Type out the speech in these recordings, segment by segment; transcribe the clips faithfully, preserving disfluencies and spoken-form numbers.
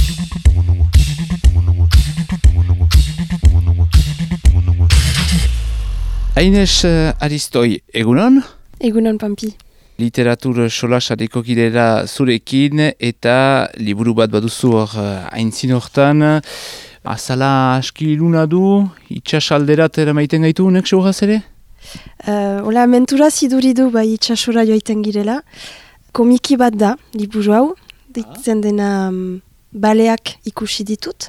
Aines uh, Aristoi, egunon? Egunon, Pampi. Literatur solasareko kidera zurekin eta liburu bat baduzu hor uh, aintzin hortan. Azala aski iluna du, itxasalderat eramaiten gaitu unek segugaz ere? Uh, Ola, mentura ziduridu bai itxasora joaiten girela. Komiki bat da, liburu hau, ditzen dena um, baleak ikusi ditut.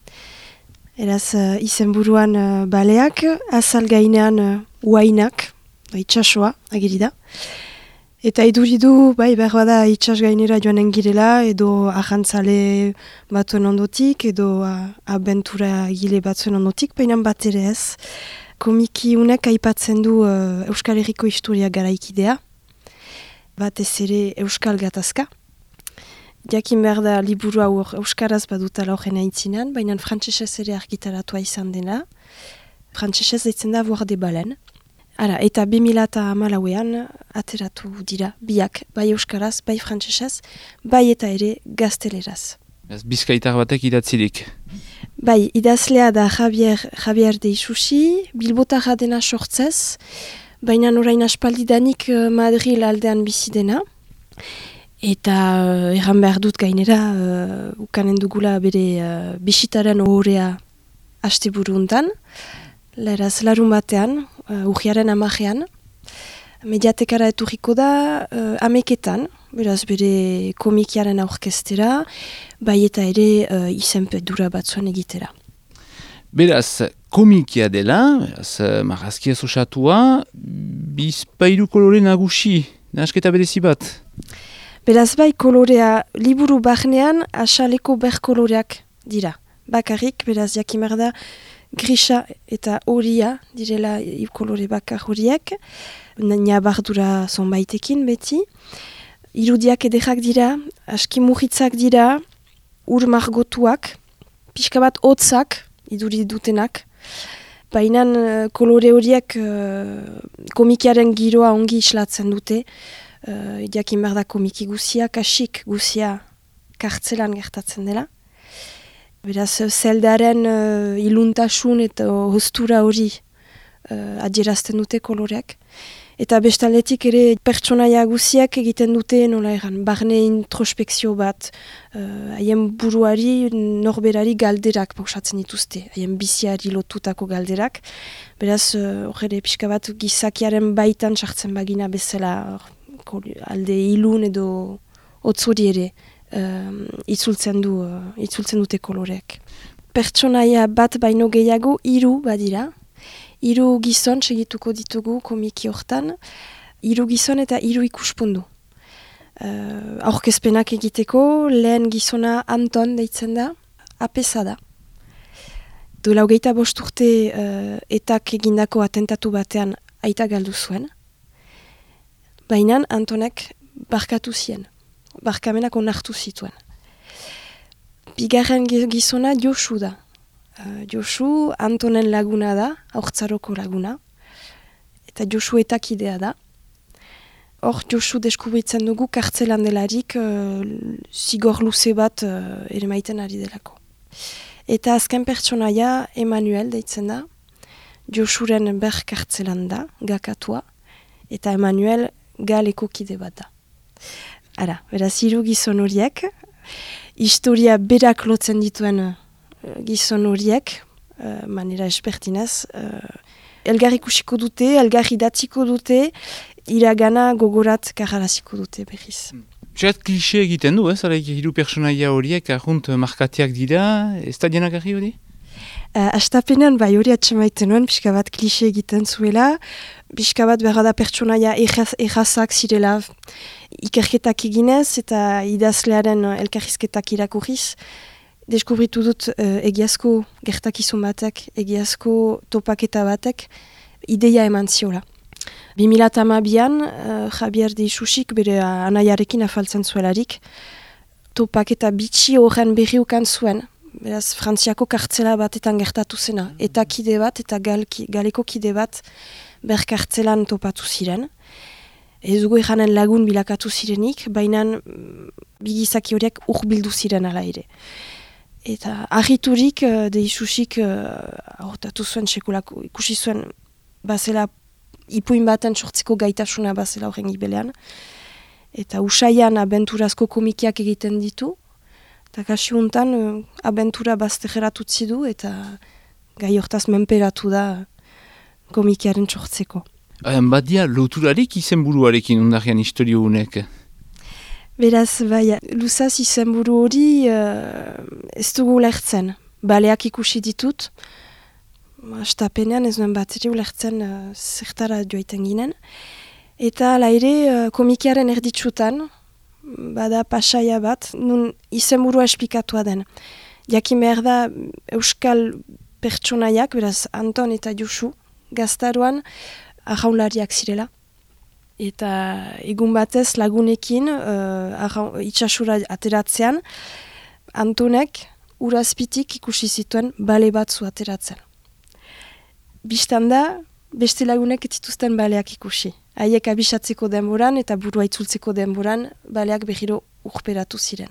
Eraz, uh, izenburuan uh, baleak, azal gainean uh, uainak, ba, itxasoa, agiri da. Eta iduridu, bai, behar da itxas gainera joanen girela, edo ahantzale batzuen ondotik, edo uh, abentura gile batzuen ondotik, peinan bat ere ez. Komiki unek aipatzen du uh, Euskal Herriko historia garaikidea, batez ere Euskal Gatazka. Jakin behar da liburu hau euskaraz badutala horren aintzinan, baina frantsesez ere argitaratua izan dena. Frantsesez deitzen da Voir des Baleines. Ara, eta bi mila hamalauean ateratu dira biak, bai euskaraz, bai frantsesez, bai eta ere gazteleraz. Bizkaitar batek idatzirik. Bai, idazlea da Javier, Javier de Isusi, Bilbotarra dena sortzez, baina orain aspaldidanik Madril aldean bizi dena. Eta uh, erran behar dut gainera, uh, ukanen dugula bere uh, bisitaren ohorea asteburu untan, leraz larun batean, uh, urriaren amajean, mediatekara eturriko da uh, ameketan, beraz bere komikiaren aurkestera, bai eta ere uh, izenpedura batzuen egitera. Beraz, komikia dela, beraz, marrazkia osatua, bizpairu kolore nagusi, nahasketa berezi bat. Beraz bai kolorea, liburu barnean asaleko ber koloreak dira. Bakarrik, beraz jakimar da, grisa eta horia direla kolore bakar horiek, nabardura zonbaitekin beti. Irudiak ederrak dira, aski mugitzak dira, ur margotuak, pixka bat hotzak, iduri dutenak. Baina kolore horiek uh, komikiaren giroa ongi islatzen dute. Uh, Jakin behar da komiki guzia, kasik guzia kartzelan gertatzen dela. Beraz, zeldaren uh, iluntasun eta hostura hori uh, adierazten dute koloreak. Eta bestaletik ere pertsonaia guziak egiten dute, nola egan, barne introspekzio bat, haien uh, buruari, norberari galderak pausatzen dituzte, haien biziari lotutako galderak. Beraz, horre uh, pixka bat gizakiaren baitan sartzen bagina bezala, alde ilun edo hotzuri ere um, itzultzen, du, uh, itzultzen dute koloreak. Pertsonaia bat baino gehiago hiru badira. Hiru gizon segituko ditugu komiki hortan. Hiru gizon eta hiru ikuspundu. Uh, aurkezpenak egiteko, lehen gizona Anton deitzen da, apesa da. Duela hogeita bost urte uh, etak egindako atentatu batean aita galdu zuen. Baina Antonek barkatu zien, barkamenak onartu zituen. Bigarren gizona Josu da. Uh, Josu Antonen laguna da, haurtzaroko laguna, eta Josu etakidea da. Hor Josu deskubritzen dugu kartzelan delarik uh, zigor luze bat uh, ere maiten ari delako. Eta azken pertsonaia Emanuel deitzen da, Josuren ber kartzelan da, gakatua, eta Emanuel galeko kide bat da. Ara, beraz, hiru gizon horiek, historia berak lotzen dituen uh, gizon horiek, uh, manera espertinez, uh, elgar ikusiko dute, elgar idatziko dute, iragana gogorat karraraziko dute berriz. Txat klixe egiten du, ez? Araik hiru personaia horiek, ahunt markatiak dira, ez da dienak argi hori? Uh, Astapenean bai hori atxemaiten nuen, pixka bat klixe egiten zuela, pixka bat behar da pertsonaia errazak zirela ikerketak eginez eta idazlearen elkarrizketak irakurriz. Deskubritu dut uh, egiazko gertakizun batek, egiazko topaketa batek, ideia eman ziola. bi mila hamabian uh, Javier de Isusik bere anaiarekin afaltzen zuelarik, topaketa bitxi horren berriukan zuen. Beraz, Frantziako kartzela batetan gertatu zena. Eta kide bat, eta galki, galeko kide bat ber kartzelan topatu ziren. Ez dugu eranen lagun bilakatu zirenik, baina bigizaki horiek urbildu ziren ala ere. Eta argiturik, uh, de isusik, hortatu uh, zuen sekulako, ikusi zuen bazela ipuin baten sortzeko gaitasuna bazela horren gibelean. Eta usaian abenturazko komikiak egiten ditu. Eta kasi hontan uh, abentura baztegerat utzi du eta gai hortaz menperatu da komikiaren sortzeko. Badia loturarik izenburuarekin ondarean historio honek? Beraz, bai, luzaz izenburu hori uh, ez dugu ulertzen. Baleak ikusi ditut. Astapenean ez duen bat ere ulertzen uh, zertara joaiten ginen. Eta ala ere uh, komikiaren erditsutan, bada pasaia bat, nun izenburua espikatua den. Jakin behar da euskal pertsonaiak, beraz Anton eta Josu, gaztaroan arraunlariak zirela. Eta egun batez lagunekin uh, itxasura ateratzean, Antonek urazpitik ikusi zituen bale batzu ateratzen. Bistan da, beste lagunek ez zituzten baleak ikusi. Haiek abisatzeko denboran eta burua itzultzeko denboran baleak behiro urperatu ziren.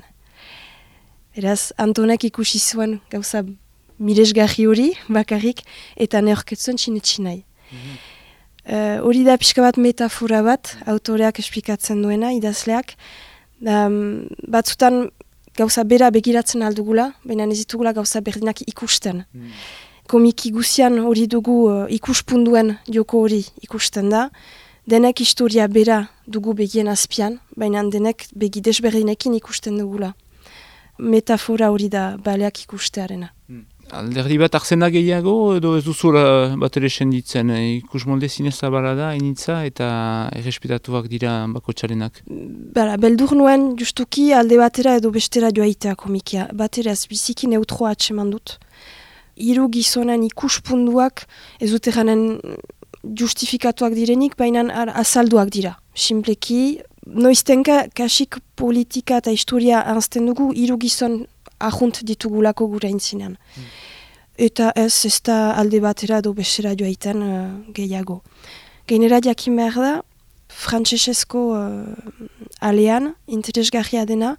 Eraz, Antonek ikusi zuen gauza miresgarri hori bakarrik eta neorketzuen txinetxinai. Mm-hmm. Uh, hori da pixka bat metafora bat, autoreak esplikatzen duena, idazleak. Um, batzutan gauza bera begiratzen aldugula, baina ez ditugula gauza berdinak ikusten. Mm. Komiki guzian hori dugu uh, ikuspunduen joko hori ikusten da. Denek historia bera dugu begien azpian, baina denek begi desberdinekin ikusten dugula. Metafora hori da baleak ikustearena. Mm. Alderdi bat arzena gehiago edo ez duzula bat ere senditzen? Ikus molde zinezabara da, initza eta errespetatuak dira bakotxarenak? Bala, beldur nuen justuki alde batera edo bestera joaitea komikia. Bateraz biziki neutroa atseman dut. Hiru gizonen ikuspunduak ez dute ganen justifikatuak direnik, baina azalduak dira. Simpleki, noiztenka kasik politika eta historia anzten dugu hiru gizon ahunt ditugulako gure intzinean. Mm. Eta ez, ez da alde batera edo bestera joaiten uh, gehiago. Gainera jakin behar da, frantsesezko uh, alean, interesgarria dena,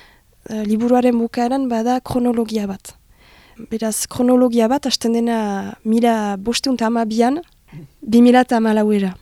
uh, liburuaren bukaeran bada kronologia bat. Beraz, kronologia bat, hasten dena mila bosteun eta amabian, bi mila eta amalauera.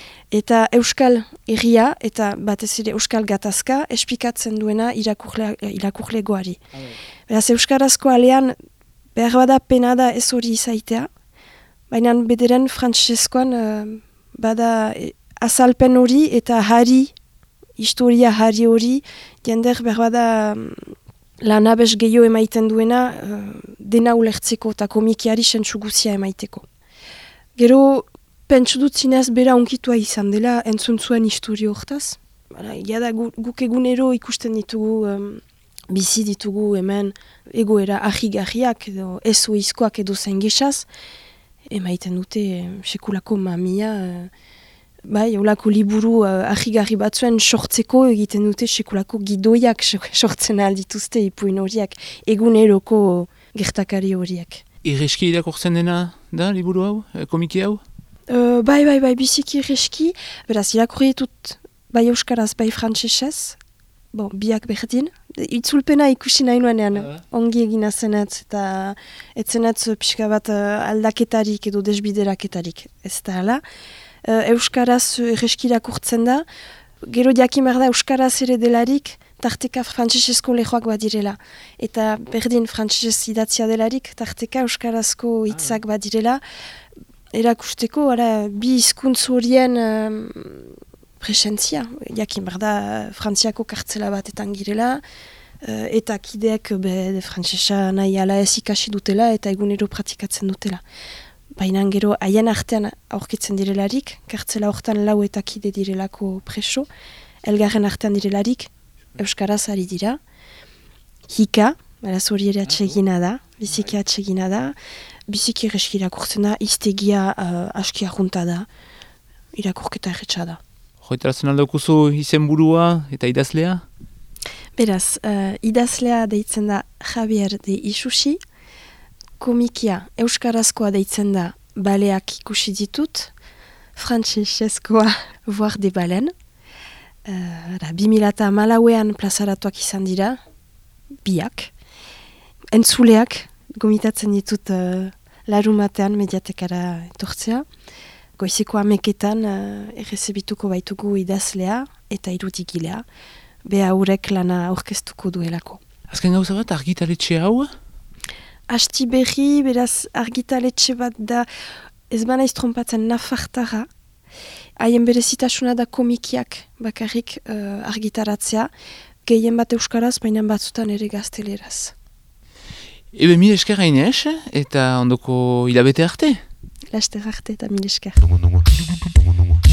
Eta Euskal Herria eta batez ere Euskal Gatazka esplikatzen duena irakurle, irakurlegoari. Mm. Beraz, Euskarazko alean behar bada pena da ez hori izaitea, baina bederen frantsesezkoan uh, bada azalpen hori eta hari, historia hari hori, jender behar bada um, lanabes gehiago emaiten duena uh, dena ulertzeko eta komikiari sentsu guzia emaiteko. Gero, pentsu dut zinez bera onkitua izan dela entzun zuen historio hortaz. Jada gu, guk egunero ikusten ditugu, um, bizi ditugu hemen egoera ahigarriak edo ezoizkoak edo zen gesaz. Emaiten dute sekulako mamia, uh, bai, olako liburu uh, ahigarri batzuen sortzeko egiten dute sekulako gidoiak sortzen aldituzte ipuin horiak, eguneroko gertakari horiek. Irreski irakurtzen dena da liburu hau, komiki hau? Uh, bai, bai, bai, biziki irreski. Beraz, irakurri ditut bai euskaraz, bai frantsesez. Bon, biak berdin. Itzulpena ikusi nahi nuenean, uh. ongi egina zenetz, eta etzenetz pixka bat uh, aldaketarik edo desbideraketarik. Ez da hala. Uh, euskaraz irreski irakurtzen da. Gero jakin behar da euskaraz ere delarik, tarteka frantsesezko lehoak badirela. Eta berdin frantsesez idatzia delarik, tarteka euskarazko hitzak badirela. Erakusteko, ara, bi hizkuntz horien um, presentzia. Jakin behar da, frantziako kartzela batetan girela, uh, eta kideek be, frantsesa nahi ala ez ikasi dutela eta egunero pratikatzen dutela. Baina gero haien artean aurkitzen direlarik, kartzela hortan lau eta kide direlako preso, elgarren artean direlarik, euskaraz ari dira. Hika, beraz hori ere atsegina da, biziki atsegina da, biziki irreski irakurtzen da, iztegia uh, aski ajunta da, irakurketa erretxa da. Joitarazen aldaukuzu izenburua eta idazlea? Beraz, uh, idazlea deitzen da Javier de Isusi, komikia euskarazkoa deitzen da baleak ikusi ditut, frantsesezkoa voir de balen, uh, bi mila eta hamalauean plazaratuak izan dira, biak. entzuleak, gomitatzen ditut uh, larumatean mediatekara etortzea. Goizeko ameketan uh, errezebituko baitugu idazlea eta irudigilea, beha haurek lana aurkeztuko duelako. Azken gauza bat, argitaletxe hau? Asti berri, beraz argitaletxe bat da, ez bana iztrompatzen nafartara, haien berezitasuna da komikiak bakarrik uh, argitaratzea, gehien bat euskaraz, baina batzutan ere gazteleraz. Ebe mil esker hainez, eta ondoko hilabete arte? Laster arte eta mil esker. Nongo, nongo. Nongo, nongo.